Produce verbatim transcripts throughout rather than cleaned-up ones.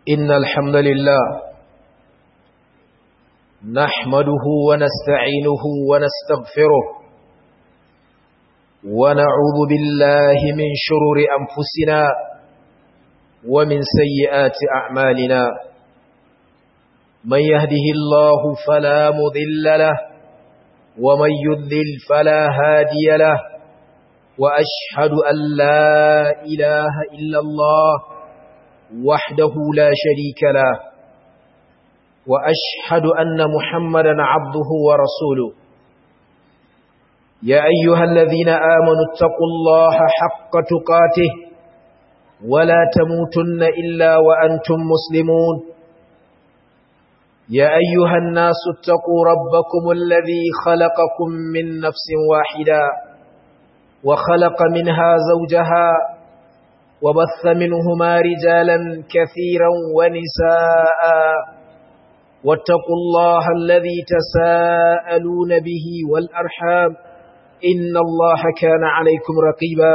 إن الحمد لله نحمده ونستعينه ونستغفره ونعوذ بالله من شرور أنفسنا ومن سيئات أعمالنا من يهده الله فلا مضل له ومن يضلل فلا هادي له وأشهد أن لا إله إلا الله وحده لا شريك له وأشهد أن محمدا عبده ورسوله يا أيها الذين آمنوا اتقوا الله حق تقاته ولا تموتن إلا وأنتم مسلمون يا أيها الناس اتقوا ربكم الذي خلقكم من نفس واحدة وخلق منها زوجها وبث منهما رجالا كثيرا ونساء واتقوا الله الذي تساءلون به والأرحام إن الله كان عليكم رقيبا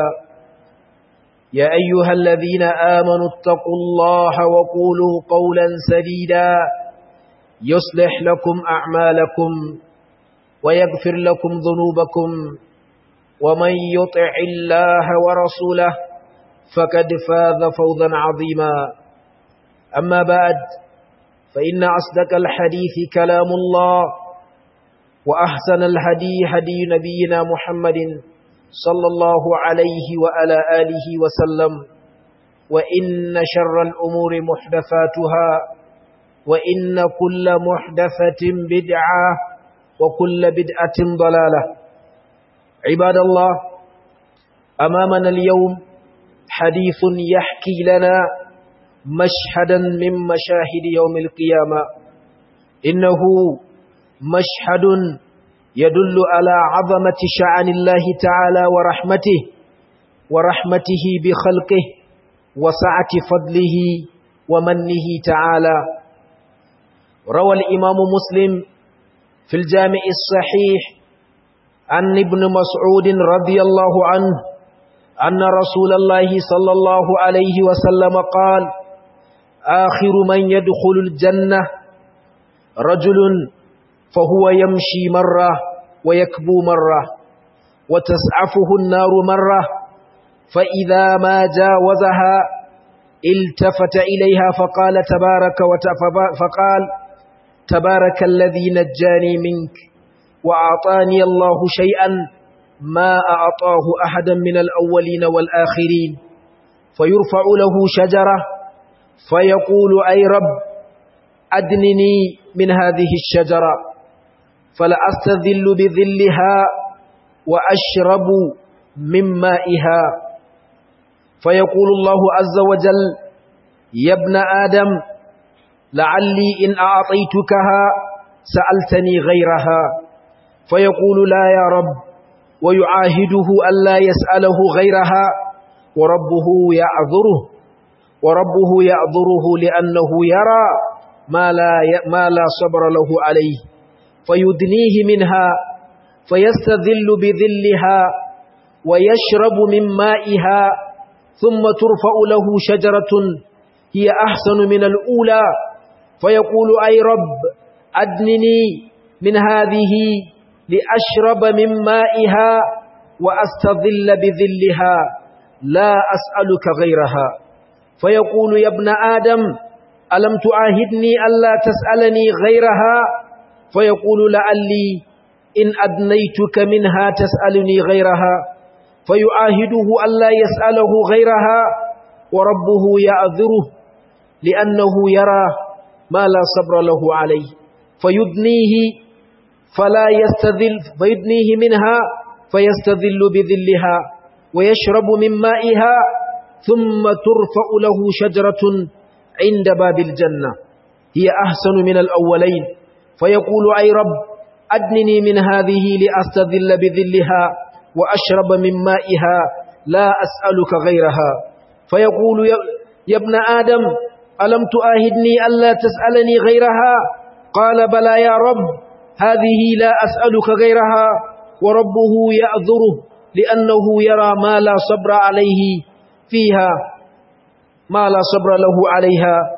يا أيها الذين آمنوا اتقوا الله وقولوا قولا سديدا يصلح لكم أعمالكم ويغفر لكم ذنوبكم ومن يطع الله ورسوله فقد فاز فوزا عظيما أما بعد فإن أصدق الحديث كلام الله وأحسن الهدي هدي نبينا محمد صلى الله عليه وعلى آله وسلم وإن شر الأمور محدثاتها وإن كل محدثة بدعة وكل بدعة ضلالة عباد الله أمامنا اليوم حديث يحكي لنا مشهدا من مشاهد يوم القيامة إنه مشهد يدل على عظمة شأن الله تعالى ورحمته ورحمته بخلقه وسعة فضله ومنه تعالى روى الإمام مسلم في الجامع الصحيح عن ابن مسعود رضي الله عنه أن رسول الله صلى الله عليه وسلم قال آخر من يدخل الجنة رجل فهو يمشي مرة ويكبو مرة وتسعفه النار مرة فإذا ما جاوزها التفت إليها فقال تبارك فقال تبارك الذي نجاني منك وأعطاني الله شيئا ما أعطاه أحدا من الأولين والآخرين فيرفع له شجرة فيقول أي رب أدنني من هذه الشجرة فلأستذل بذلها وأشرب من مائها فيقول الله عز وجل يا ابن آدم لعلي إن أعطيتكها سألتني غيرها فيقول لا يا رب ويعاهده ألا يسأله غيرها وربه يعذره وربه يعذره لأنه يرى ما لا ما لا صبر له عليه فيدنيه منها فيستذل بذلها ويشرب من مائها ثم ترفع له شجرة هي أحسن من الأولى فيقول أي رب أدنني من هذه لأشرب من مائها وأستظل بذلها لا أسألك غيرها فيقول يا ابن آدم ألم تعاهدني ألا تسألني غيرها فيقول لعلي إن أدنيتك منها تسألني غيرها فيعاهده ألا يسأله غيرها وربه يعذره لأنه يرى ما لا صبر له عليه فيدنيه فلا يستذل فيدنيه منها فيستذل بذلها ويشرب من مائها ثم ترفع له شجرة عند باب الجنة هي أحسن من الأولين فيقول أي رب أدنني من هذه لأستذل بذلها وأشرب من مائها لا أسألك غيرها فيقول يا ابن آدم ألم تؤاهدني ألا تسألني غيرها قال بلى يا رب هذه لا أسألك غيرها وربه يأذره لأنه يرى ما لا صبر عليه فيها ما لا صبر له عليها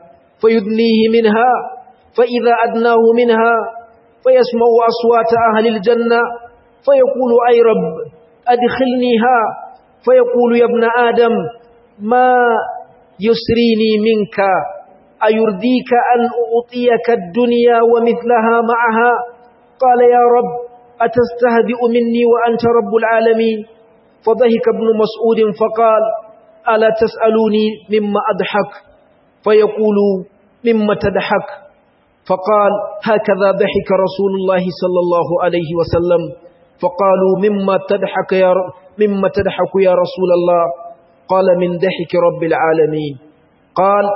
فيدنيه منها، فإذا أدناه منها فيسمع أصوات أهل الجنة فيقول أي رب أدخلنيها، فيقول يا ابن آدم ما يسريني منك، أيرضيك أن أعطيك الدنيا ومثلها معها؟ قال يا رب أتستهزئ مني وأنت رب العالمين؟ فضحك ابن مسعود فقال ألا تسألوني مما أضحك؟ فيقول مما تضحك؟ فقال هكذا ضحك رسول الله صلى الله عليه وسلم. فقالوا مما تضحك يا رب مما تضحك يا رسول الله؟ قال من ضحك رب العالمين. قال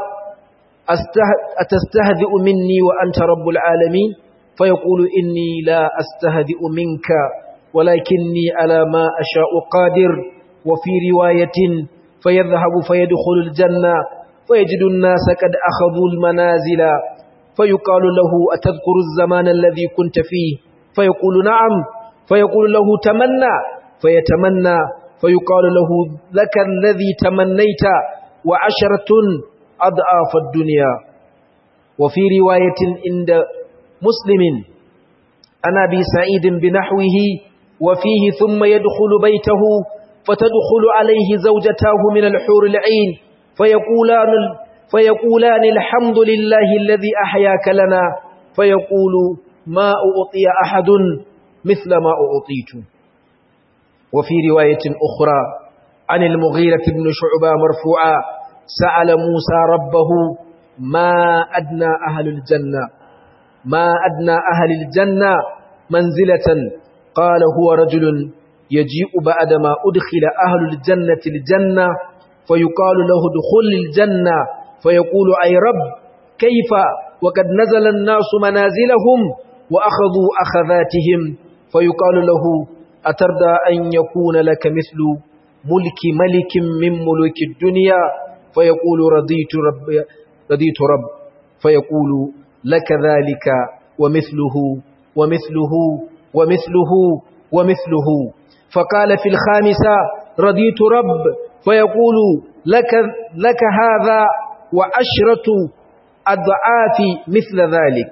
أتستهزئ مني وأنت رب العالمين؟ فيقول إني لا أستهزئ منك ولكني على ما أشاء قادر. وفي رواية فيذهب فيدخل الجنة فيجد الناس قد أخذوا المنازل، فيقال له أتذكر الزمان الذي كنت فيه؟ فيقول نعم. فيقول له تمنى، فيتمنى، فيقال له لك الذي تمنيت وعشرة أضعاف الدنيا. وفي رواية عند مسلم عن أبي سعيد بنحوه وفيه ثم يدخل بيته فتدخل عليه زوجتاه من الحور العين فيقولان, فيقولان الحمد لله الذي أحياك لنا، فيقول ما أعطي أحد مثل ما أعطيت. وفي رواية أخرى عن المغيرة بن شعبة مرفوعا سأل موسى ربه ما أدنى أهل الجنة ما أدنى أهل الجنة منزلة؟ قال هو رجل يجيء بعدما أدخل أهل الجنة الجنة فيقال له ادخل الجنة، فيقول أي رب كيف وقد نزل الناس منازلهم وأخذوا أخذاتهم؟ فيقال له أترضى أن يكون لك مثل ملك ملك من ملوك الدنيا؟ فيقول رضيت رب, رضيت رب فيقول لك ذلك ومثله ومثله ومثله ومثله. فقال في الخامسة رضيت رب، فيقول لك, لك هذا وعشرة أضعاف مثل ذلك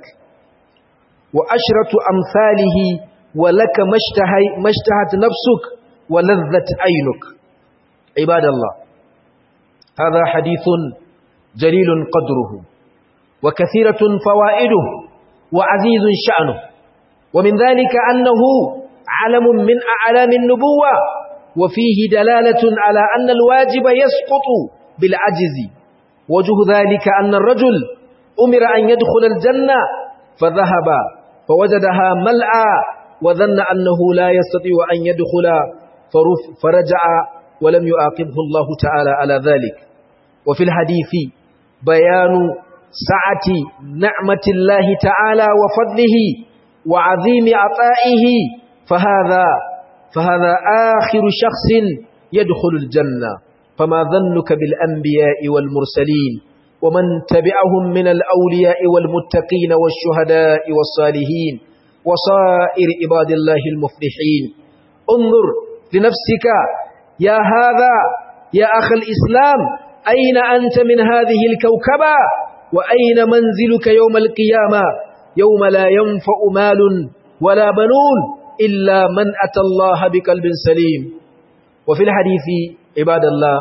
وعشرة أمثاله، ولك ما اشتهت نفسك ولذت عينك. عباد الله، هذا حديث جليل قدره وكثيرة فوائده وعزيز شأنه، ومن ذلك أنه علم من أعلام النبوة، وفيه دلالة على أن الواجب يسقط بالعجز. وجه ذلك أن الرجل أمر أن يدخل الجنة فذهب فوجدها ملأى وظن أنه لا يستطيع أن يدخل فرجع ولم يعاقبه الله تعالى على ذلك. وفي الحديث بيان سعة نعمة الله تعالى وفضله وعظيم عطائه، فهذا فهذا آخر شخص يدخل الجنة، فما ظنك بالأنبياء والمرسلين ومن تبعهم من الأولياء والمتقين والشهداء والصالحين وصائر عباد الله المفلحين. انظر لنفسك يا هذا يا أخ الإسلام، أين أنت من هذه الكوكبة؟ وأين منزلك يوم القيامة، يوم لا ينفع مال ولا بنون إلا من أتى الله بقلب سليم. وفي الحديث عباد الله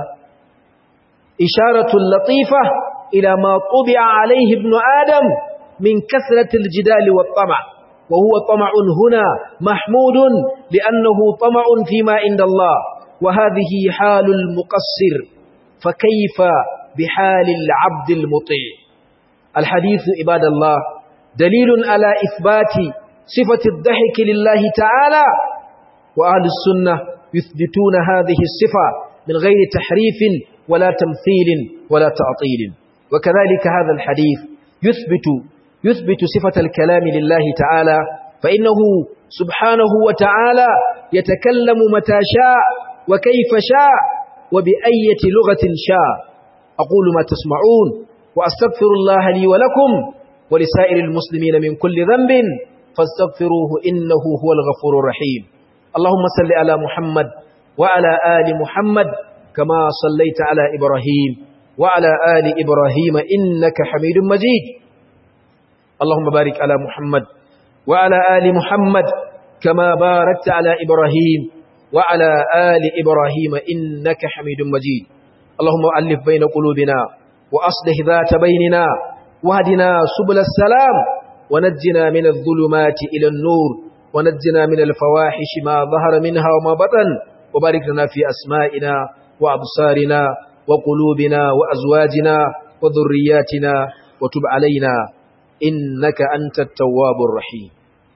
إشارة لطيفة إلى ما طبع عليه ابن آدم من كثرة الجدال والطمع، وهو طمع هنا محمود لأنه طمع فيما عند الله، وهذه حال المقصر، فكيف بحال العبد المطيع؟ الحديث عباد الله دليل على إثبات صفة الضحك لله تعالى، وأهل السنة يثبتون هذه الصفة من غير تحريف ولا تمثيل ولا تعطيل. وكذلك هذا الحديث يثبت يثبت صفة الكلام لله تعالى، فإنه سبحانه وتعالى يتكلم متى شاء وكيف شاء وبأية لغة شاء. أقول ما تسمعون وأستغفر الله لي ولكم ولسائر المسلمين من كل ذنب فاستغفروه إنه هو الغفور الرحيم. اللهم صل على محمد وعلى آل محمد كما صليت على إبراهيم وعلى آل إبراهيم إنك حميد مجيد اللهم بارك على محمد وعلى آل محمد كما باركت على إبراهيم وعلى آل إبراهيم إنك حميد مجيد اللهم ألف بين قلوبنا وأصلح ذات بيننا واهدنا سبل السلام ونجنا من الظلمات إلى النور ونجنا من الفواحش ما ظهر منها وما بطن وبارك لنا في أسمائنا وأبصارنا وقلوبنا وأزواجنا وذرياتنا وتب علينا إنك أنت التواب الرحيم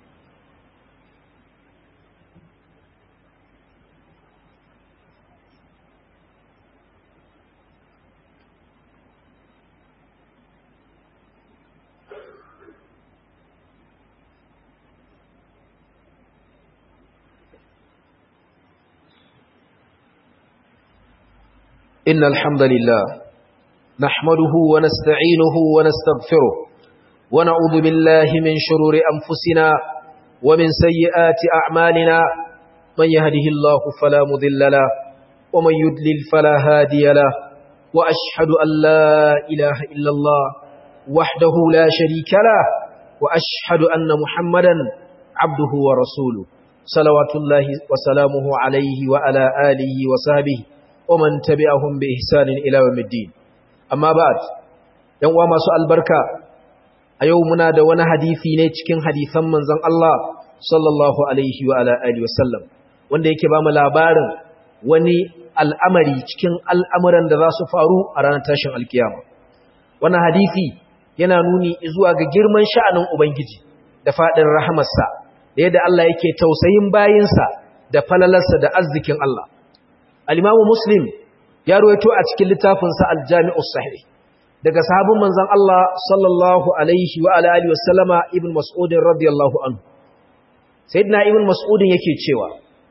إن الحمد لله نحمده ونستعينه ونستغفره ونعوذ بالله من شرور أنفسنا ومن سيئات أعمالنا من يهده الله فلا مضل له ومن يضلل فلا هادي له وأشهد أن لا إله إلا الله وحده لا شريك له وأشهد أن محمدا عبده ورسوله صلوات الله وسلامه عليه وعلى آله وصحبه ومن تبعهم بإحسان إلى يوم الدين أما بعد yan uwa masu albarka a yau muna da wani hadisi ne cikin hadisan manzon Allah sallallahu alaihi wa ala alihi wasallam wanda yake ba mu labarin wani al'amari cikin al'amuran da za su faru a ranar tashin alkiyama wannan hadisi yana nuni zuwa ga girman sha'anin ubangiji da fadin rahamarsa da yadda Allah yake tausayin bayinsa da falalarsa da arzikin Allah al-Imam Muslim ya ruwaito a cikin littafinsa Al-Jami'us Sahih daga sahabin manzon Allah sallallahu alaihi wa ala alihi wasallama Ibn Mas'ud radiyallahu anhu Sayyidina Ibn Mas'ud yake cewa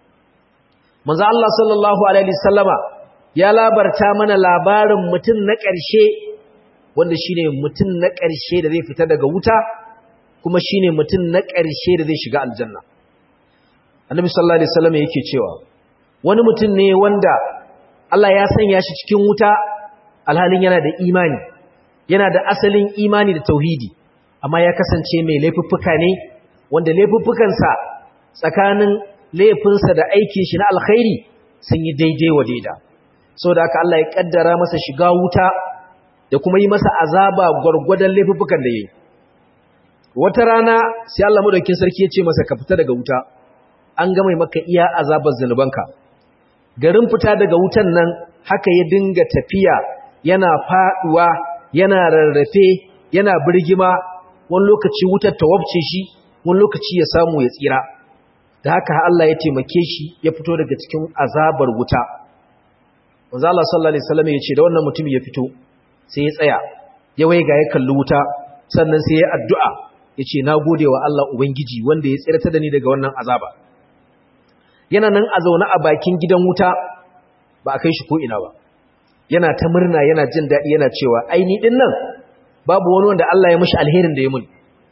manzon Allah sallallahu alaihi wasallama ya labarta mana labarin mutum na ƙarshe wanda shine mutum na ƙarshe da zai fita daga wuta kuma shine mutum na ƙarshe da zai shiga aljanna Annabi sallallahu alaihi wasallama yake cewa wani mutum ne wanda Allah ya sanya shi cikin wuta alhalin yana da imani yana da asalin imani da tauhidi amma ya kasance mai laifuffuka ne wanda laifuffukansa tsakanin laifinsa da aikin shi na alkhairi sun yi daidai wa daida saboda haka Allah ya kaddara masa shiga wuta da kuma yi masa azaba gwargwadon laifuffukan da yayi wata rana sai Allah madaukakin sarki ya ce masa ka fita daga wuta an ga mai maka iya azabar zanubanka garin fita daga wutan nan haka ya dinga tafiya yana faduwa yana rarrafe yana birgima wani lokaci wutar ta wabce shi wani lokaci ya samu ya tsira da haka Allah ya taimake shi ya fito daga cikin azabar wuta manzo Allah sallallahu alaihi wasallam ya ce da wannan mutum ya fito sai ya tsaya ya waiga ya kalli wuta sannan sai ya addu'a ya ce nagode wa Allah ubangiji wanda ya tsirata da ni daga wannan azaba yana nan a zaune a bakin gidan wuta ba a kai shi ko'ina ba yana ta murna yana jin daɗi yana cewa aini ɗin nan babu wani wanda Allah ya mashi alherin da ya muni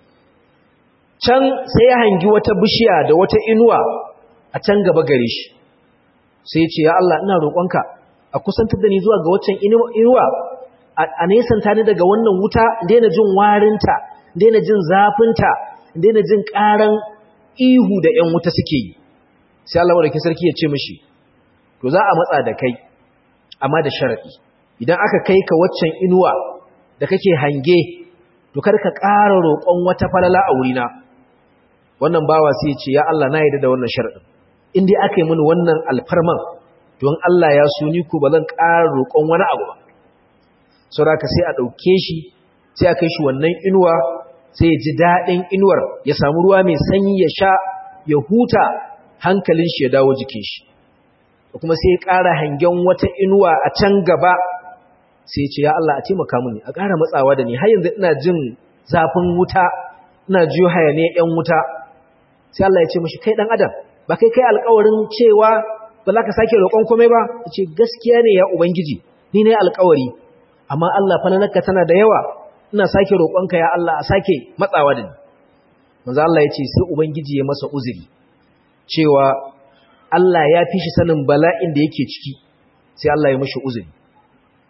can sai ya hangi wata bishiya da wata inuwa a can gaba gare shi sai ya ce ya Allah ina roƙonka a kusantar da ni zuwa ga waccan inuwa a nesanta ni daga wannan wuta daina jin warinta daina jin zafinta daina jin ƙaran ihu da ‘yan wuta suke yi sai Allah wadda sarki ya ce mishi to za a matsa da kai amma da sharaɗi idan aka kai ka waccan inuwa da kake hange to kar ka ƙara roƙon wata falala a wurina wannan bawa sai ya ce ya Allah na yarda da wannan sharaɗin in dai aka yi mini wannan alfarman to in Allah ya so ni ko ba zan ƙara roƙon wani abu ba saboda sai a ɗauke shi sai a kai shi wannan inuwa sai ya ji daɗin inuwar ya samu ruwa mai sanyi ya sha ya huta hankalin shi ya dawo jikin shi kuma sai ya ƙara hangen wata inuwa a can gaba sai ya ce ya Allah a taimaka mini a ƙara matsawa da ni har yanzu ina jin zafin wuta ina jiyo hayaniya ƴan wuta sai Allah ya ce mishi kai dan adam ba kai kai alƙawarin cewa ba za ka sake roƙon komai ba ya ce gaskiya ne ya ubangiji ni ne alƙawari amma Allah falalarka tana da yawa ina sake roƙonka ya Allah a sake matsawa da ni manzo Allah ya ce sai ubangiji ya masa uzuri cewa Allah ya fi shi sanin bala'in da yake ciki sai Allah ya mishi uzuri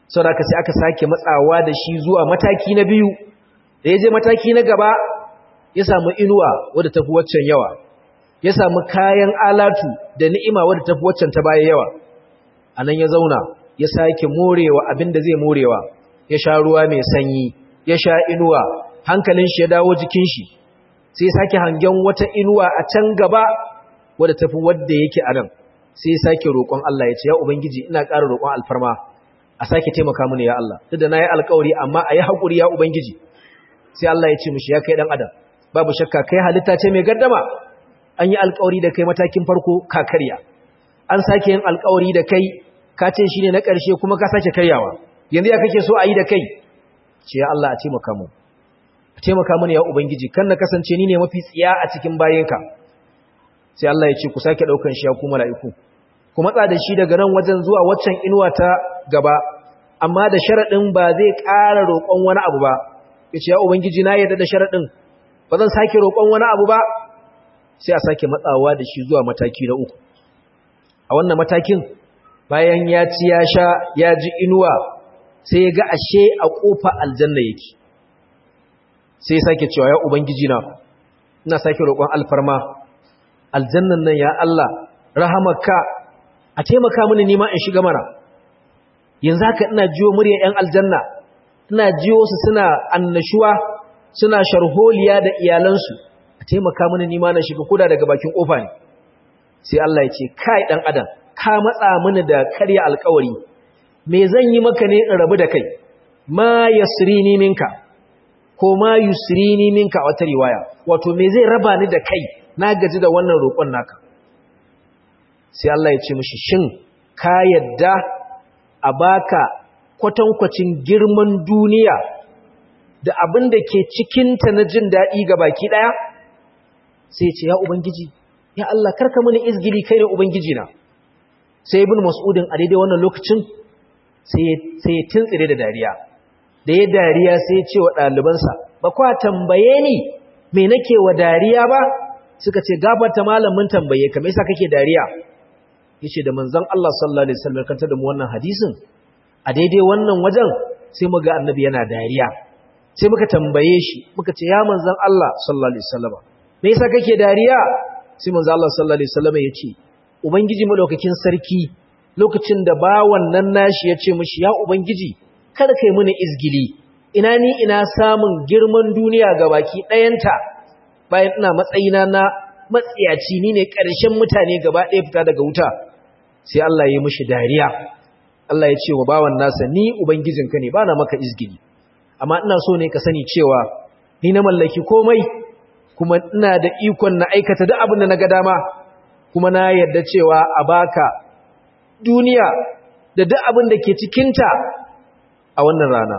saboda haka sai aka sake matsawa da shi zuwa mataki na biyu da ya je mataki na gaba ya samu inuwa wadda tafi waccan yawa ya samu kayan alatu da ni'ima wadda tafi waccan ta baya yawa anan ya zauna ya sake morewa abinda zai morewa ya sha ruwa mai sanyi ya sha inuwa hankalin shi ya dawo jikin shi sai ya sake hangen wata inuwa a can gaba wadda tafi wadda yake a nan sai ya sake roƙon Allah ya ce ya ubangiji ina ƙara roƙon alfarma a sake taimaka mini ya Allah duk da nayi alƙawari amma ayi hakuri ya ubangiji sai Allah ya ce mishi ya kai dan adam babu shakka kai halitta ce mai gaddama an yi alƙawari da kai matakin farko ka karya an sake yin alƙawari da kai ka ce shine na ƙarshe kuma ka sake karyawa yanzu ya kake so a yi da kai ce ya Allah a taimaka mu a taimaka mini ya ubangiji kan na kasance ni ne mafi tsiya a cikin bayinka sai Allah ya ce ku sake daukan shi ya ku mala'iku ku matsa da shi daga nan wajen zuwa waccan inuwa ta gaba amma da sharadin ba zai ƙara roƙon wani abu ba yace ya ubangiji na yarda da sharadin ba zan sake roƙon wani abu ba sai a sake matsawa da shi zuwa mataki na uku a wannan matakin bayan ya ci ya sha ya ji inuwa sai ya ga ashe a kofa aljanna yake sai ya sake cewa ya ubangiji na ina sake roƙon alfarma aljannan nan ya Allah rahamarka a taimaka mini nima in shiga mana yanzu haka ina jiyo muryar ƴan aljanna ina jiyo su suna annashuwa suna sharholiya da iyalansu a taimaka mini nima na shiga koda daga bakin kofa ne sai Allah ya ce kai dan adam ka matsa mini da karya alƙawari me zan yi maka ne in rabu da kai ma yasrini minka ko ma yusrini minka a wata riwaya wato me zai raba ni da kai na gaji da wannan roƙon naka sai Allah ya ce mishi shin ka yadda a baka kwatankwacin girman duniya da abin da ke cikinta na jin daɗi ga baki ɗaya sai ce ya ubangiji ya Allah karka mini izgili kai ne ubangiji na sai ibn mas'udin a daidai wannan lokacin sai ya tuntsire da dariya da ya dariya sai ya ce wa ɗalibansa ba kwa tambaye ni me nake wa dariya ba suka ce gafarta malamin tambaye ka me yasa kake dariya yace da manzon Allah sallallahu alaihi wasallam kanta da mu wannan hadisin a daidai wannan wajen sai muga annabi yana dariya sai muka tambaye shi muka ce ya manzon Allah sallallahu alaihi wasallam me yasa kake dariya sai manzon Allah sallallahu alaihi wasallam yace ubangiji madaukakin sarki lokacin da bawan nan nashi yace mishi ya ubangiji kada kai mini izgili ina ni ina samun girman duniya gabaki ɗayanta bayan ina matsayina na matsiyaci ni ne ƙarshen mutane gaba ɗaya fita daga wuta sai Allah ya yi mishi dariya Allah ya ce wa bawan nasa ni ubangijinka ne bana maka izgili amma ina so ne ka sani cewa ni na mallaki komai kuma ina da ikon na aikata duk abin da na ga dama kuma na yarda cewa a baka duniya da duk abin da ke cikinta a wannan rana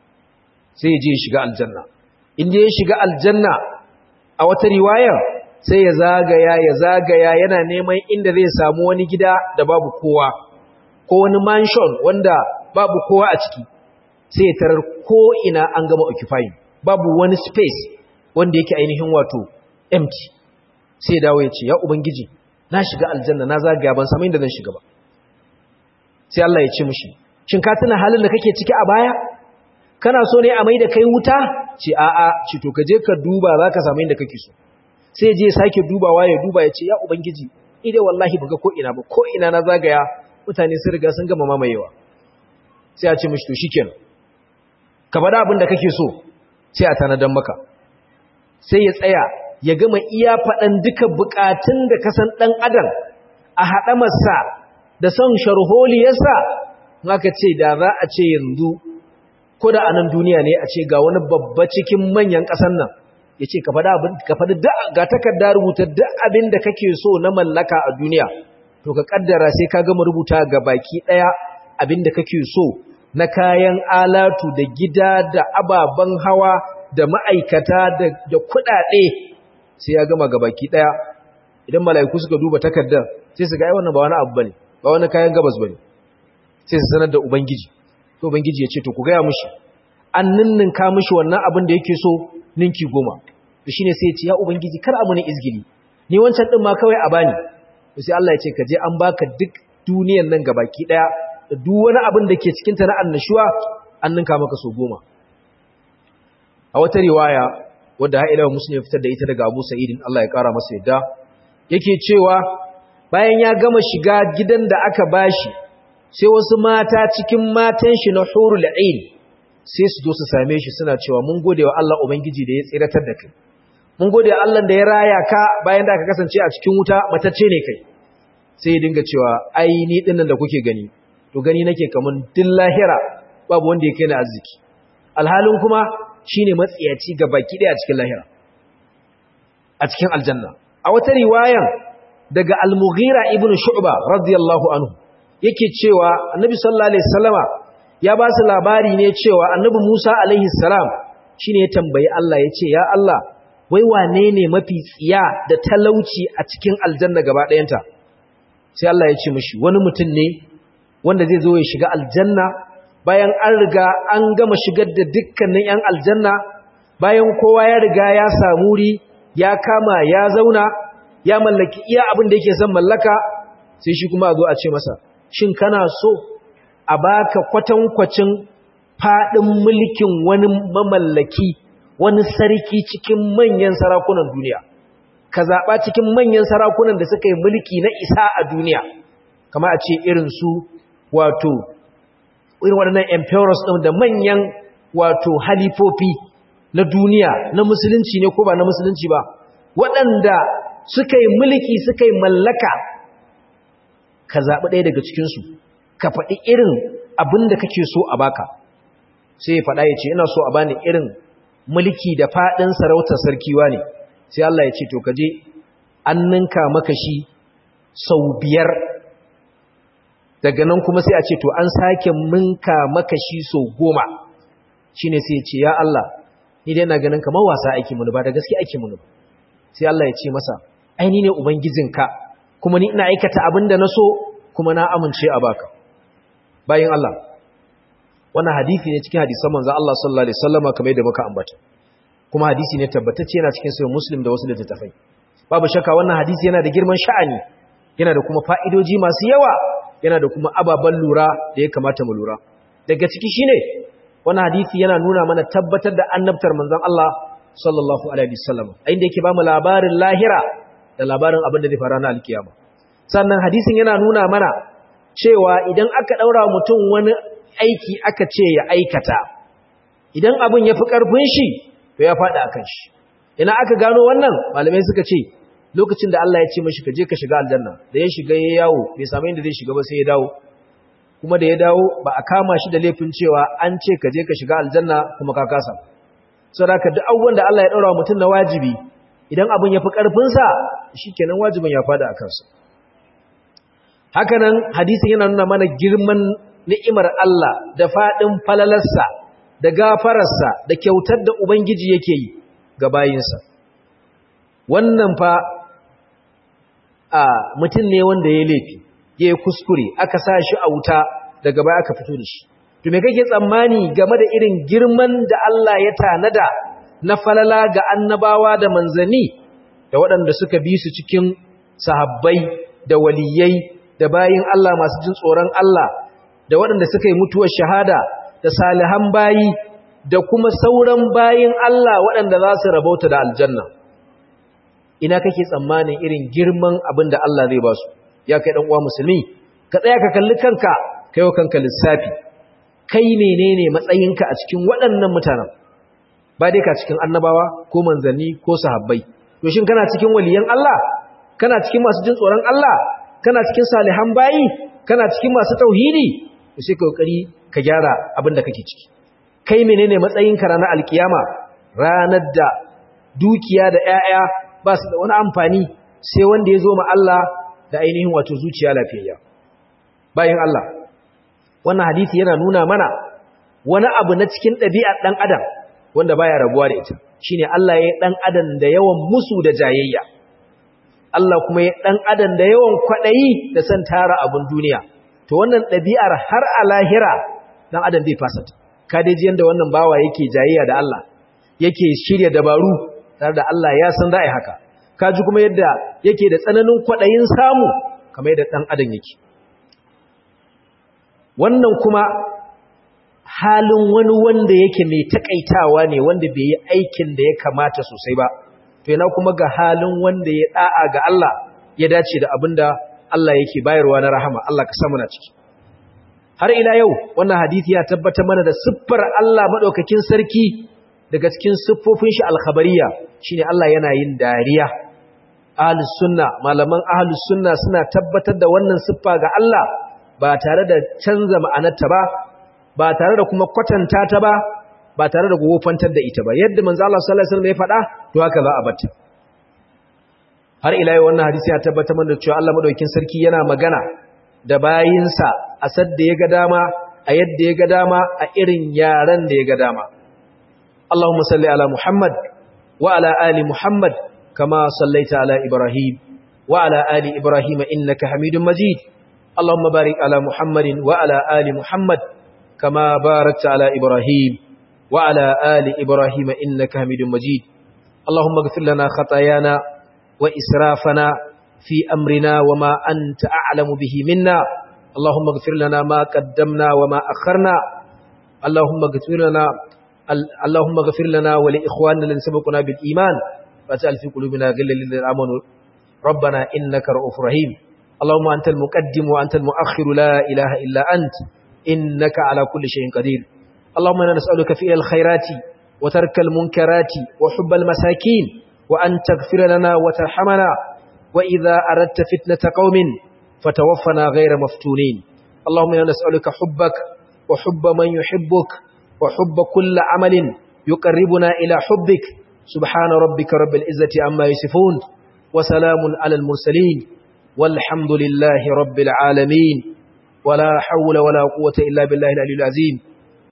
sai ya je ya shiga aljanna in je ya shiga aljanna a wata riwayar sai ya zagaya ya zagaya yana neman inda zai samu wani gida da babu kowa ko wani mansion wanda babu kowa a ciki sai ya tarar ko ina an gama occupying babu wani space wanda yake ainihin wato empty sai ya dawo ya ce ya ubangiji na shiga aljanna na zagaya ban samu inda zan shiga ba sai Allah ya ce mishi shin ka tuna halin da kake ciki a baya kana so ne a mai da kai wuta ce a'a ce to ka je ka duba zaka samu inda kake so sai je sake dubawa ya duba ya ce ya ubangiji idai wallahi baga ko ina ba ko ina na zagaya mutane sun riga sun gama mamayewa sai ya ce mishi to shikenan ka faɗa abin da kake so sai a tanadan maka sai ya tsaya ya gama iya faɗan duka bukatun da ka san ɗan adam a haɗamarsa da son sharholiyarsa aka ce da za a ce yanzu ko da anan duniya ne a ce ga wani babba cikin manyan ƙasar nan ya ce ka faɗi ga takarda rubuta duk abin da kake so na mallaka a duniya to ka ƙaddara sai ka gama rubuta ga baki ɗaya abin da kake so na kayan alatu da gida da ababen hawa da ma'aikata da kuɗaɗe sai ya gama ga baki ɗaya idan mala'iku suka duba takardar sai su ga ai wannan ba wani abu bane ba wani kayan gabas bane sai su sanar da ubangiji to ubangiji ya ce to ku gaya mushi an ninninka mushi wannan abin da yake so ninki goma to shine sai ya ce ya ubangiji kar amu ne izgili ni wancan din ma kawai a bani to sai Allah ya ce ka je an baka duk duniyar nan gabaki daya da duk wani abin da ke cikin ta na annashuwa an ninka maka so goma. A wata riwaya wadda har ila Muslim ya fitar da ita daga Abu Sa'id Allah ya kara masa yadda yake cewa bayan ya gama shiga gidan da aka bashi sai wasu mata cikin matan shi na hurul ain sai su zo su same shi suna cewa mun gode wa Allah ubangiji da ya tsiratar da kai, mun gode wa Allah da ya raya ka bayan da aka kasance a cikin wuta matacce ne kai. Sai ya dinga cewa ai ni dinnan da kuke gani to gani nake kaman din lahira babu wanda ya kai ni arziki, alhalin kuma shine matsiyaci ga baki daya a cikin lahira a cikin aljanna. A wata riwayan daga Al-Mughira ibn Shu'ba radiyallahu anhu yake cewa Annabi sallallahu alaihi wasallama ya ba su labari ne cewa Annabi Musa alaihi salam shine ya tambayi Allah ya ce ya Allah wai wane ne mafi tsiya da talauci a cikin aljanna gaba ɗayanta? Sai Allah ya ce mishi wani mutum ne wanda zai zo ya shiga aljanna bayan an riga an gama shigar da dukkanin ‘yan aljanna, bayan kowa ya riga ya samu wuri ya kama ya zauna ya mallaki iya abin da yake son mallaka, sai shi kuma a zo a ce masa shin kana so a baka kwatankwacin faɗin mulkin wani mamallaki, wani sarki cikin manyan sarakunan duniya, ka zaɓa cikin manyan sarakunan da suka yi mulki na isa a duniya, kama a ce irin su wato irin waɗannan emperors ɗin da manyan wato halifofi na duniya na musulunci ne ko ba na musulunci ba, waɗanda suka yi mulki suka yi mallaka, ka zaɓi ɗaya daga cikinsu ka faɗi irin abin da kake so a baka. Sai ya faɗa ya ce ina so a bani irin mulki da faɗin sarautar sarkiwa ne. Sai Allah ya ce to kaje an ninka maka shi sau biyar, daga nan kuma sai a ce to an sake ninka maka shi sau goma. Shine sai ya ce ya Allah ni dai ina ganin kamar wasa ake mun ba da gaske ake mun. Sai Allah ya ce masa ai ni ne ubangijinka kuma ni ina aikata abin da na so kuma na amince a baka. Bayin Allah wannan hadisi ne cikin hadisan manzon Allah sallallahu alaihi wasallam kamar yadda muka ambata, kuma hadisi ne tabbatacce yana cikin sahih Muslim da wasu littattafai. Babu shakka wannan hadisi yana da girman sha'ani, yana da kuma fa'idoji masu yawa, yana da kuma ababan lura da ya kamata mu lura. Daga ciki shine wannan hadisi yana nuna mana tabbatar da annabtar manzon Allah sallallahu alaihi wasallam, inda yake ba mu labarin lahira da labarin abin da zai faru na alkiyama. Sannan hadisin yana nuna mana cewa idan aka daura mutum wani aiki aka ce ya aikata, idan abin ya fi ƙarfin shi to ya faɗi akan shi. Ina aka gano wannan malamai suka ce lokacin da Allah ya ce mashi ka je ka shiga aljanna, da ya shiga ya yawo bai samu inda zai shiga ba sai ya dawo, kuma da ya dawo ba a kama shi da laifin cewa an ce ka je ka shiga aljanna kuma ka kasa. Saboda duk abubuwan da Allah ya daura mutum na wajibi idan abin ya fi ƙarfinsa shikenan wajibin ya faɗi akan sa. Hakanan hadisin yana nuna mana girman ni'imar Allah da faɗin falalarsa da gafararsa da kyautar da Ubangiji yake yi ga bayinsa. Wannan fa a mutum ne wanda ya laifi, ya yi kuskure, aka sa shi a wuta daga baya aka fito da shi. To me kake tsammani game da irin girman da Allah ya tanada na falala ga annabawa da manzanni da waɗanda suka bi su cikin sahabbai da waliyai da bayin Allah masu jin tsoron Allah da waɗanda suka yi mutuwar shahada da salihan bayi da kuma sauran bayin Allah waɗanda za su rabauta da aljanna. Ina kake tsammanin irin girman abin da Allah zai ba su? Ya kai ɗan uwa musulmi, ka tsaya ka kalli kanka, ka yi kanka lissafi. Kai menene matsayinka a cikin waɗannan mutanen? Ba dai ka cikin annabawa ko manzanni ko sahabbai. To shin kana cikin waliyan Allah? Kana cikin masu jin tsoron Allah? Kana cikin salihan bayi? Kana cikin masu tauhidi? To sai ka kokari ka gyara abin da kake ciki. Kai menene matsayinka ranar alkiyama? Ranar da dukiya da ƴaƴa ba su da wani amfani sai wanda ya zo ma Allah da ainihin wato zuciya lafiyayya. Bayin Allah, wannan hadisi yana nuna mana wani abu na cikin ɗabi'ar ɗan adam wanda baya rabuwa da ita. Shine Allah ya yi ɗan adam da yawan musu da jayayya. Allah kuma ya ɗan adam da yawan kwaɗayi da son tara abin duniya. To wannan ɗabi'ar har a lahira ɗan adam bai fasa ta. Ka dai ji yanda wannan bawa yake jayayya da Allah, yake shirya dabaru tare da Allah ya san za a yi haka. Ka ji kuma yadda yake da tsananin kwaɗayin samu kamar yadda ɗan adam yake. wannan kuma halin wani wanda yake mai takaitawa ne wanda bai yi aikin da ya kamata sosai ba to yana kuma ga halin wanda ya da'a ga Allah ya dace da abinda Allah yake bayarwa na rahama Allah ka samu na ciki har ila yau wannan hadisi ya tabbata mana da siffar Allah madaukakin sarki daga cikin siffofin shi al-khabariyya shine Allah yana yin dariya ahlus sunna malaman ahlus sunna suna tabbatar da wannan siffa ga Allah ba tare da canza ma'anarta ba ba tare da kuma kwatanta ta ba ba tare da gofantar da ita ba yadda manzo Allah sallallahu alaihi wasallam ya faɗa to haka za a bata har ila yau wannan hadisi ya tabbata mana da cewa Allah madaukakin sarki yana magana da bayinsa a sadda ya ga dama a yadda ya ga dama a irin yaran da ya ga dama Allahumma salli ala Muhammad wa ala ali Muhammad kama sallaita ala Ibrahim wa ala ali Ibrahim innaka Hamidum Majid Allahumma barik ala Muhammadin wa ala ali Muhammad kama barakta ala Ibrahim wa ala ali Ibrahim innaka Hamidum Majid Allahumma ighfir lana khatayana wa israfana في أمرنا وما أنت أعلم به منا اللهم اغفر لنا ما قدمنا وما أخرنا اللهم اغفر لنا اللهم اغفر لنا ولإخواننا الذين سبقونا بالإيمان وتجعل في قلوبنا غلا للذين آمنوا ربنا إنك رؤوف رحيم اللهم أنت المقدم وأنت المؤخر لا إله إلا أنت إنك على كل شيء قدير اللهم إنا نسألك فعل الخيرات وترك المنكرات وحب المساكين وأن تغفر لنا وترحمنا وإذا أردت فتنة قوم فتوفنا غير مفتونين اللهم إنا نسألك حبك وحب من يحبك وحب كل عمل يقربنا إلى حبك سبحان ربك رب العزة عما يصفون وسلام على المرسلين والحمد لله رب العالمين ولا حول ولا قوة إلا بالله العلي العظيم